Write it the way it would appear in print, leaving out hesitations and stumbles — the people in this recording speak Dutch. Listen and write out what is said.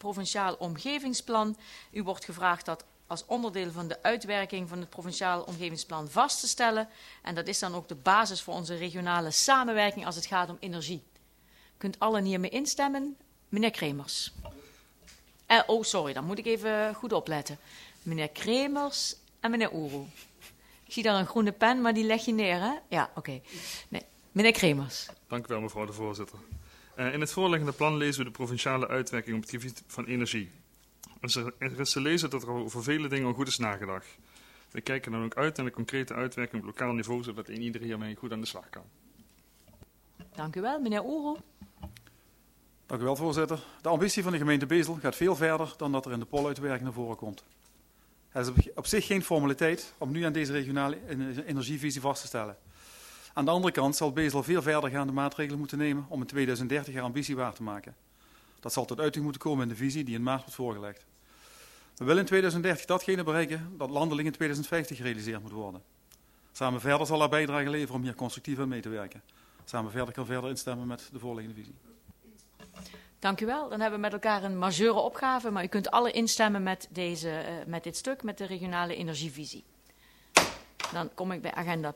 Provinciaal Omgevingsplan. U wordt gevraagd dat als onderdeel van de uitwerking van het Provinciaal Omgevingsplan vast te stellen. En dat is dan ook de basis voor onze regionale samenwerking als het gaat om energie. U kunt allen hiermee instemmen. Meneer Kremers. Sorry, dan moet ik even goed opletten. Meneer Kremers en meneer Oeroe. Ik zie daar een groene pen, maar die leg je neer, hè? Ja, oké. Nee. Meneer Kremers. Dank u wel, mevrouw de voorzitter. In het voorliggende plan lezen we de provinciale uitwerking op het gebied van energie. Er is te lezen dat er over vele dingen al goed is nagedacht. We kijken dan ook uit naar de concrete uitwerking op lokaal niveau, zodat ieder hiermee goed aan de slag kan. Dank u wel, meneer Oeroe. Dank u wel, voorzitter. De ambitie van de gemeente Bezel gaat veel verder dan dat er in de poluitwerking naar voren komt. Het is op zich geen formaliteit om nu aan deze regionale energievisie vast te stellen. Aan de andere kant zal Bezel veel verdergaande maatregelen moeten nemen om in 2030 haar ambitie waar te maken. Dat zal tot uiting moeten komen in de visie die in maart wordt voorgelegd. We willen in 2030 datgene bereiken dat landelijk in 2050 gerealiseerd moet worden. Samen verder zal haar bijdrage leveren om hier constructief aan mee te werken. Samen verder kan verder instemmen met de voorliggende visie. Dank u wel. Dan hebben we met elkaar een majeure opgave, maar u kunt alle instemmen met dit stuk, met de regionale energievisie. Dan kom ik bij agenda